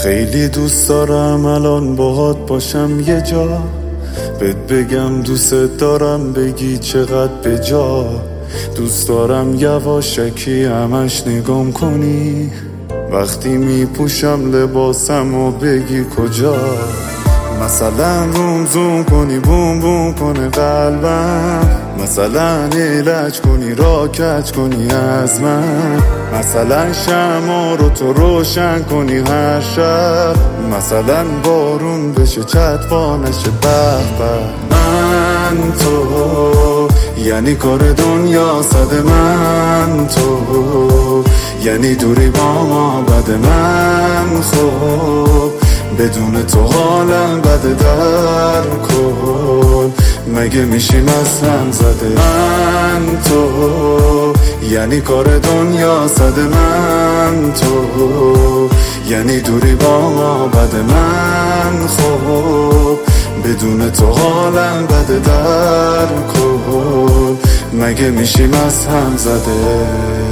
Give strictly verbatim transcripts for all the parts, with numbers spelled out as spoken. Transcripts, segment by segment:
خیلی دوست دارم الان باهات باشم یه جا، بهت بگم دوست دارم بگی چقدر به جا. دوست دارم یواشکی همش نگام کنی وقتی میپوشم لباسم و بگی کجا. مثلا روم زوم کنی بوم بوم کنه قلبم، مثلا علاج کنی را کج کنی از من، مثلا شمع رو تو روشن کنی هر شب، مثلا بارون بشه چتفا نشه به به. من تو یعنی کار دنیا صد من تو، یعنی دوری با ما بد من خوب، بدون تو حالم بده در کن، مگه میشیم از هم زده. من تو یعنی کار دنیا صد من تو، یعنی دوری با ما بد من خوب، بدون تو حالم بده در کن، مگه میشیم از هم زده.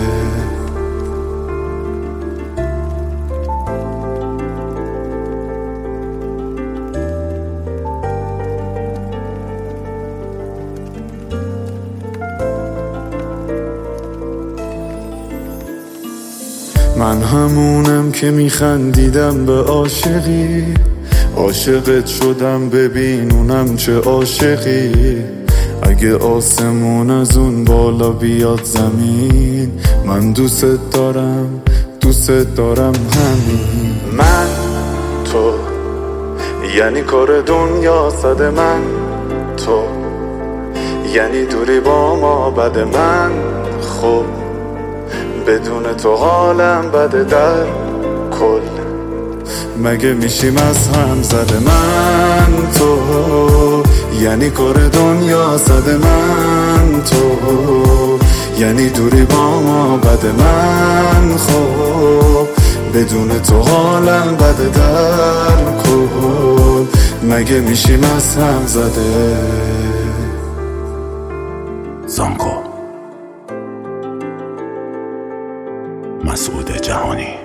من همونم که میخندیدم به عاشقی، عاشقت شدم ببین اونم چه عاشقی. اگه آسمون از اون بالا بیاد زمین، من دوست دارم دوست دارم همین. من تو یعنی کار دنیا صد من تو، یعنی دوری با ما بد من خوب، بدون تو حالم بده در کل، مگه میشیم از هم زده. من تو یعنی کار دنیا صد من تو، یعنی دوری با ما بد من خوب، بدون تو حالم بده در کل، مگه میشیم از هم زده. زانکو مسعود جهانی.